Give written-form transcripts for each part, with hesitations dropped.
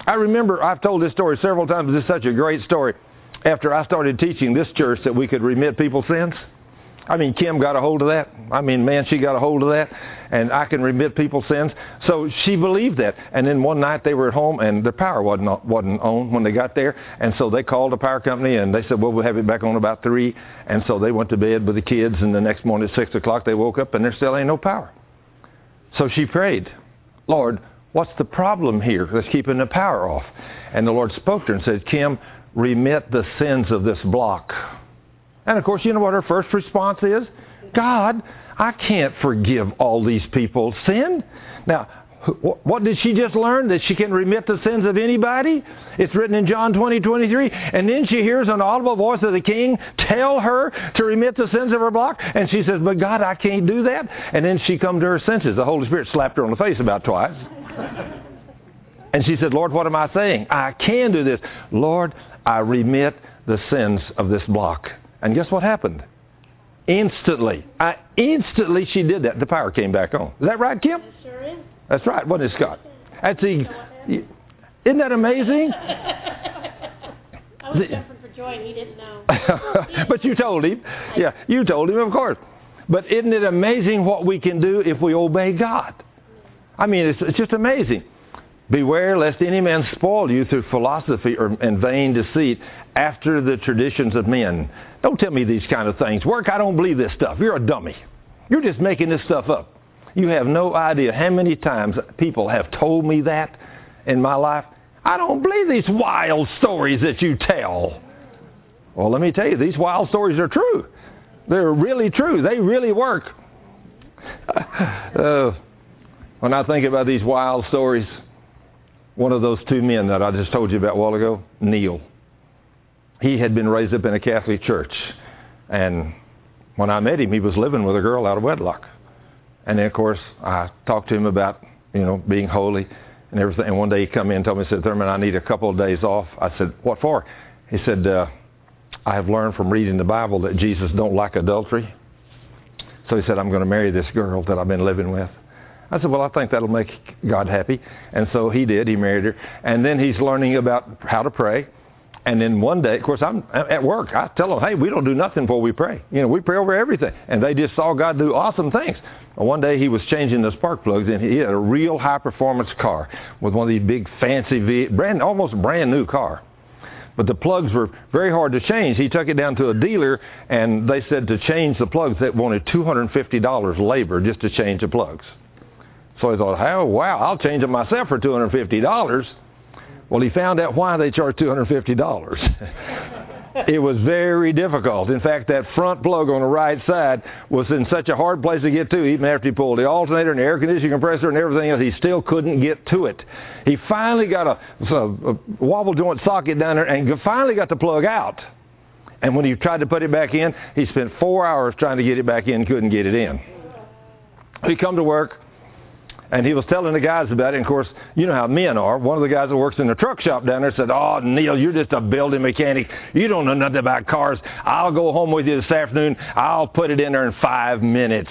I remember, I've told this story several times. This is such a great story. After I started teaching this church that we could remit people's sins, I mean, Kim got a hold of that. I mean, man, she got a hold of that. And I can remit people's sins. So she believed that. And then one night they were at home and the power wasn't on when they got there. And so they called the power company and they said, well, we'll have it back on about 3. And so they went to bed with the kids. And the next morning at 6 o'clock they woke up and there still ain't no power. So she prayed, Lord, what's the problem here that's keeping the power off? And the Lord spoke to her and said, Kim, remit the sins of this block. And of course, you know what her first response is? God, I can't forgive all these people's sin. Now, what did she just learn? That she can remit the sins of anybody? It's written in John 20:23. And then she hears an audible voice of the King tell her to remit the sins of her block. And she says, but God, I can't do that. And then she come to her senses. The Holy Spirit slapped her on the face about twice. And she said, Lord, what am I saying? I can do this. Lord, I remit the sins of this block. And guess what happened? Instantly she did that. The power came back on. Is that right, Kim? It sure is. That's right, wasn't it, Scott? Isn't that amazing? I was jumping for joy and he didn't know. But you told him. Yeah, you told him, of course. But isn't it amazing what we can do if we obey God? I mean, it's just amazing. Beware lest any man spoil you through philosophy and vain deceit after the traditions of men. Don't tell me these kind of things. Work, I don't believe this stuff. You're a dummy. You're just making this stuff up. You have no idea how many times people have told me that in my life. I don't believe these wild stories that you tell. Well, let me tell you, these wild stories are true. They're really true. They really work. When I think about these wild stories, one of those 2 men that I just told you about a while ago, Neil, he had been raised up in a Catholic church. And when I met him, he was living with a girl out of wedlock. And then, of course, I talked to him about, being holy and everything. And one day he come in and told me, he said, Thurman, I need a couple of days off. I said, what for? He said, I have learned from reading the Bible that Jesus don't like adultery. So he said, I'm going to marry this girl that I've been living with. I said, well, I think that'll make God happy. And so he did. He married her. And then he's learning about how to pray. And then one day, of course, I'm at work. I tell them, hey, we don't do nothing before we pray. We pray over everything. And they just saw God do awesome things. Well, one day he was changing the spark plugs, and he had a real high-performance car with one of these big, fancy, almost brand new car. But the plugs were very hard to change. He took it down to a dealer, and they said to change the plugs, they wanted $250 labor just to change the plugs. So he thought, oh, wow, I'll change them myself for $250. Well, he found out why they charged $250. It was very difficult. In fact, that front plug on the right side was in such a hard place to get to, even after he pulled the alternator and the air conditioning compressor and everything else, he still couldn't get to it. He finally got a wobble joint socket down there and finally got the plug out. And when he tried to put it back in, he spent 4 hours trying to get it back in, couldn't get it in. He come to work. And he was telling the guys about it. And, of course, you know how men are. One of the guys that works in the truck shop down there said, oh, Neil, you're just a building mechanic. You don't know nothing about cars. I'll go home with you this afternoon. I'll put it in there in 5 minutes.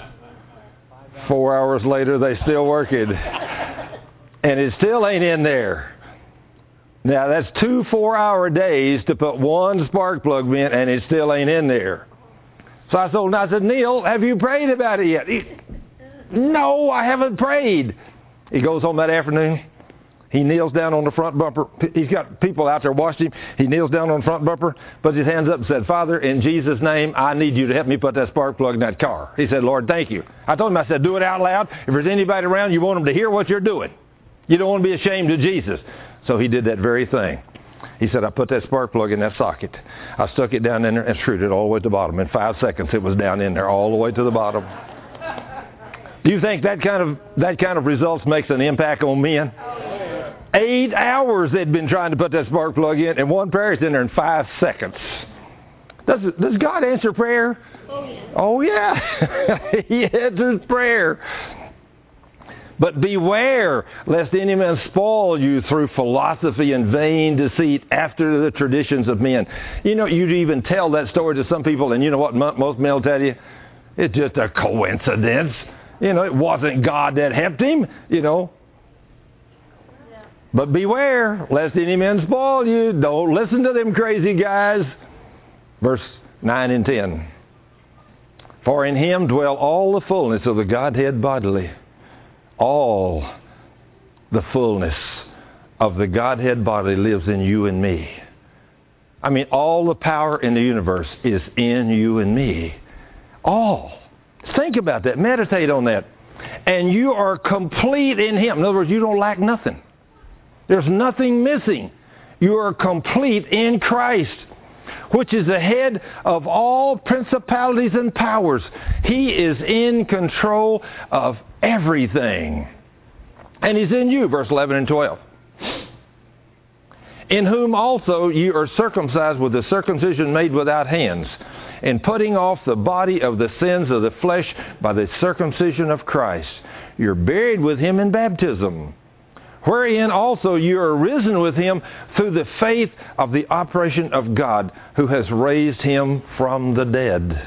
4 hours later, they still working. And it still ain't in there. Now, that's 2 4-hour days to put one spark plug in, and it still ain't in there. So I told him, I said, Neil, have you prayed about it yet? No, I haven't prayed. He goes home that afternoon. He kneels down on the front bumper. He's got people out there watching him. He kneels down on the front bumper, puts his hands up and said, Father, in Jesus' name, I need you to help me put that spark plug in that car. He said, Lord, thank you. I told him, I said, do it out loud. If there's anybody around, you want them to hear what you're doing. You don't want to be ashamed of Jesus. So he did that very thing. He said, I put that spark plug in that socket. I stuck it down in there and screwed it all the way to the bottom. In 5 seconds, it was down in there all the way to the bottom. Do you think that kind of results makes an impact on men? 8 hours they'd been trying to put that spark plug in, and one prayer is in there in 5 seconds. Does God answer prayer? Oh yeah. He answers prayer. But beware lest any man spoil you through philosophy and vain deceit after the traditions of men. You'd even tell that story to some people, and you know what most men will tell you? It's just a coincidence. It wasn't God that helped him, But beware, lest any man spoil you. Don't listen to them crazy guys. Verse 9 and 10. For in him dwell all the fullness of the Godhead bodily. All the fullness of the Godhead bodily lives in you and me. I mean, all the power in the universe is in you and me. All. Think about that. Meditate on that. And you are complete in him. In other words, you don't lack nothing. There's nothing missing. You are complete in Christ, which is the head of all principalities and powers. He is in control of everything. And he's in you, verse 11 and 12. In whom also you are circumcised with the circumcision made without hands, in putting off the body of the sins of the flesh by the circumcision of Christ. You're buried with him in baptism, wherein also you are risen with him through the faith of the operation of God, who has raised him from the dead.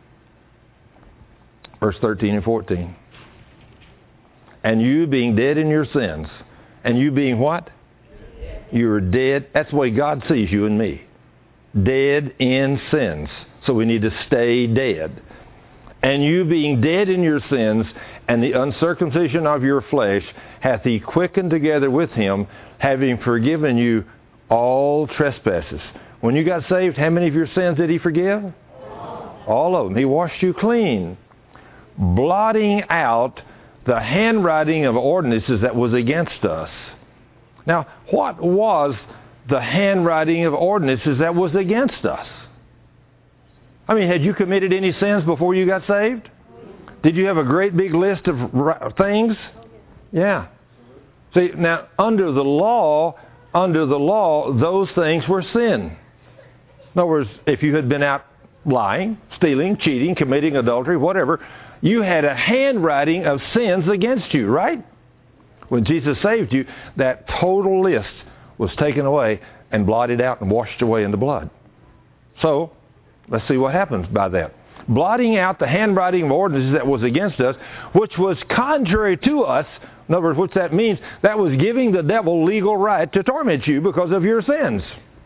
Verse 13 and 14. And you being dead in your sins, and you being what? You're dead. That's the way God sees you and me. Dead in sins. So we need to stay dead. And you being dead in your sins, and the uncircumcision of your flesh, hath he quickened together with him, having forgiven you all trespasses. When you got saved, how many of your sins did he forgive? All of them. He washed you clean, blotting out the handwriting of ordinances that was against us. Now, what was the handwriting of ordinances that was against us? I mean, had you committed any sins before you got saved? Did you have a great big list of things? Yeah. See, now, under the law, those things were sin. In other words, if you had been out lying, stealing, cheating, committing adultery, whatever, you had a handwriting of sins against you, right? When Jesus saved you, that total list was taken away and blotted out and washed away in the blood. So, let's see what happens by that. Blotting out the handwriting of ordinances that was against us, which was contrary to us. In other words, what that means, that was giving the devil legal right to torment you because of your sins.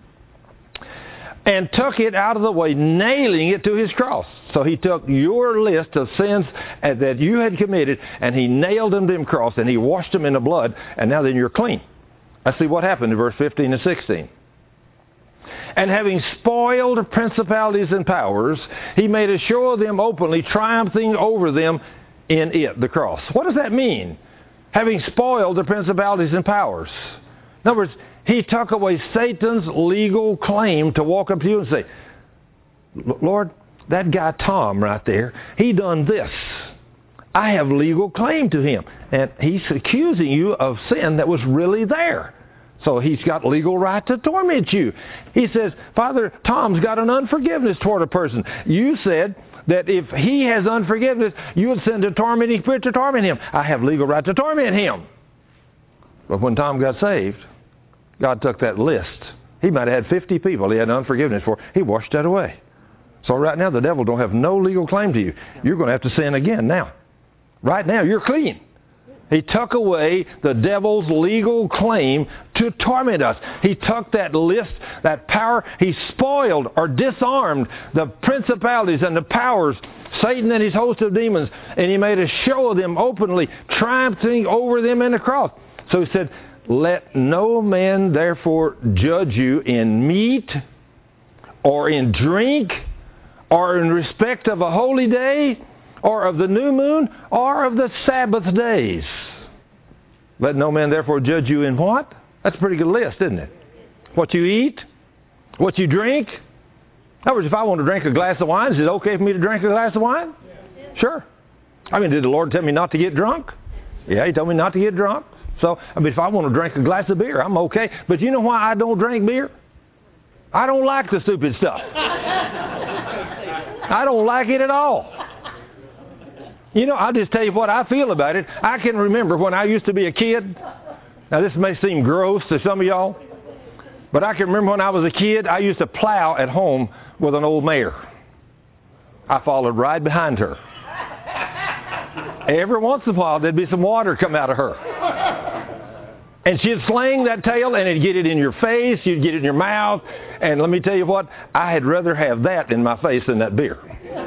And took it out of the way, nailing it to his cross. So he took your list of sins that you had committed, and he nailed them to the cross, and he washed them in the blood, and now then you're clean. Let's see what happened in verse 15 and 16. And having spoiled principalities and powers, he made a show of them openly, triumphing over them in it, the cross. What does that mean? Having spoiled the principalities and powers. In other words, he took away Satan's legal claim to walk up to you and say, Lord, that guy Tom right there, he done this. I have legal claim to him. And he's accusing you of sin that was really there. So he's got legal right to torment you. He says, Father, Tom's got an unforgiveness toward a person. You said that if he has unforgiveness, you would send a tormenting spirit to torment him. I have legal right to torment him. But when Tom got saved, God took that list. He might have had 50 people he had unforgiveness for. He washed that away. So right now the devil don't have no legal claim to you. You're going to have to sin again now. Right now you're clean. He took away the devil's legal claim to torment us. He took that list, that power. He spoiled or disarmed the principalities and the powers, Satan and his host of demons, and he made a show of them openly, triumphing over them in the cross. So he said, let no man therefore judge you in meat or in drink or in respect of a holy day or of the new moon or of the Sabbath days. Let no man therefore judge you in what? That's a pretty good list, isn't it? What you eat, what you drink. In other words, if I want to drink a glass of wine, is it okay for me to drink a glass of wine? Sure. I mean, did the Lord tell me not to get drunk? Yeah, he told me not to get drunk. So, I mean, if I want to drink a glass of beer, I'm okay. But you know why I don't drink beer? I don't like the stupid stuff. I don't like it at all. You know, I'll just tell you what I feel about it. I can remember when I used to be a kid. Now, this may seem gross to some of y'all, but I can remember when I was a kid, I used to plow at home with an old mare. I followed right behind her. Every once in a while, there'd be some water come out of her. And she'd sling that tail, and it'd get it in your face, you'd get it in your mouth. And let me tell you what, I had rather have that in my face than that beer.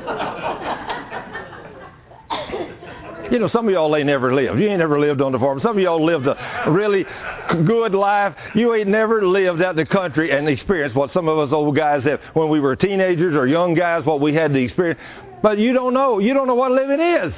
You know, some of y'all ain't never lived. You ain't never lived on the farm. Some of y'all lived a really good life. You ain't never lived out in the country and experienced what some of us old guys have when we were teenagers or young guys, what we had to experience. But you don't know. You don't know what living is.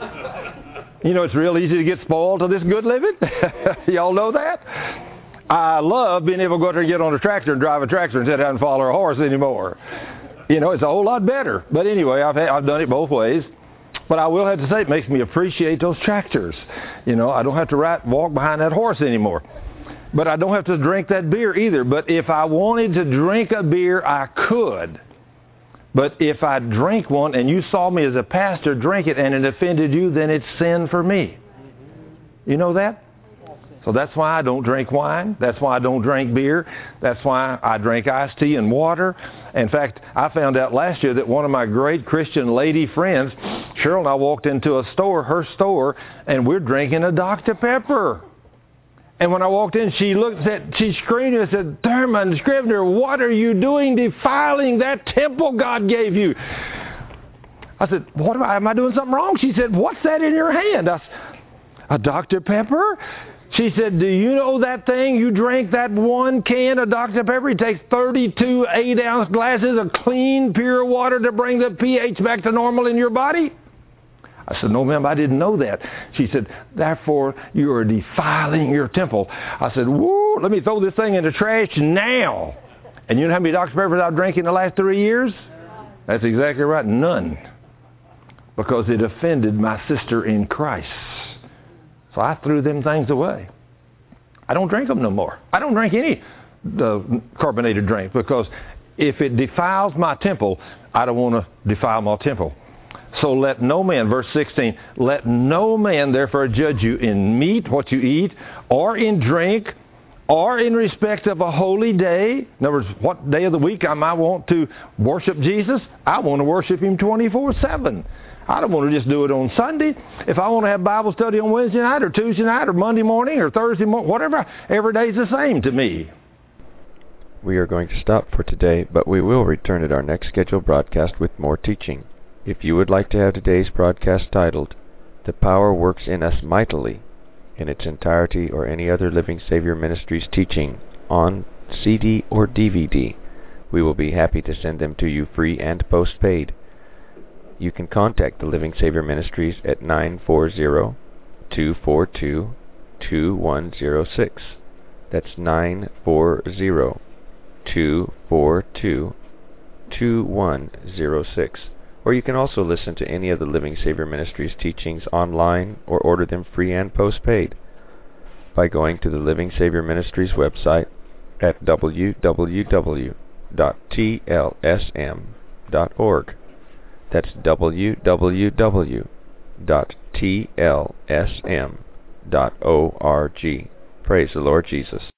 You know, it's real easy to get spoiled to this good living. Y'all know that? I love being able to go out there and get on a tractor and drive a tractor instead of having to follow a horse anymore. You know, it's a whole lot better. But anyway, I've done it both ways. But I will have to say, it makes me appreciate those tractors. You know, I don't have to walk behind that horse anymore. But I don't have to drink that beer either. But if I wanted to drink a beer, I could. But if I drank one and you saw me as a pastor drink it and it offended you, then it's sin for me. You know that? So that's why I don't drink wine. That's why I don't drink beer. That's why I drink iced tea and water. In fact, I found out last year that one of my great Christian lady friends, Cheryl and I walked into a store, her store, and we're drinking a Dr. Pepper. And when I walked in, she screamed and said, "Thurman Scrivener, what are you doing defiling that temple God gave you?" I said, am I doing something wrong? She said, "What's that in your hand?" I said, "A Dr. Pepper?" She said, "Do you know that thing? You drank that one can of Dr. Pepper. It takes 32 8-ounce glasses of clean, pure water to bring the pH back to normal in your body." I said, "No, ma'am, I didn't know that." She said, "Therefore, you are defiling your temple." I said, "Woo, let me throw this thing in the trash now." And you know how many Dr. Peppers I've drank in the last 3 years? That's exactly right, none. Because it offended my sister in Christ. So I threw them things away. I don't drink them no more. I don't drink any carbonated drink because if it defiles my temple, I don't want to defile my temple. So let no man, verse 16, let no man therefore judge you in meat, what you eat, or in drink, or in respect of a holy day. In other words, what day of the week I might want to worship Jesus? I want to worship Him 24/7. I don't want to just do it on Sunday. If I want to have Bible study on Wednesday night or Tuesday night or Monday morning or Thursday morning, whatever, every day is the same to me. We are going to stop for today, but we will return at our next scheduled broadcast with more teaching. If you would like to have today's broadcast titled, "The Power Works in Us Mightily," in its entirety, or any other Living Savior Ministries teaching on CD or DVD, we will be happy to send them to you free and postpaid. You can contact the Living Savior Ministries at 940-242-2106. That's 940-242-2106. Or you can also listen to any of the Living Savior Ministries teachings online or order them free and postpaid by going to the Living Savior Ministries website at www.tlsm.org. That's www.tlsm.org. Praise the Lord Jesus.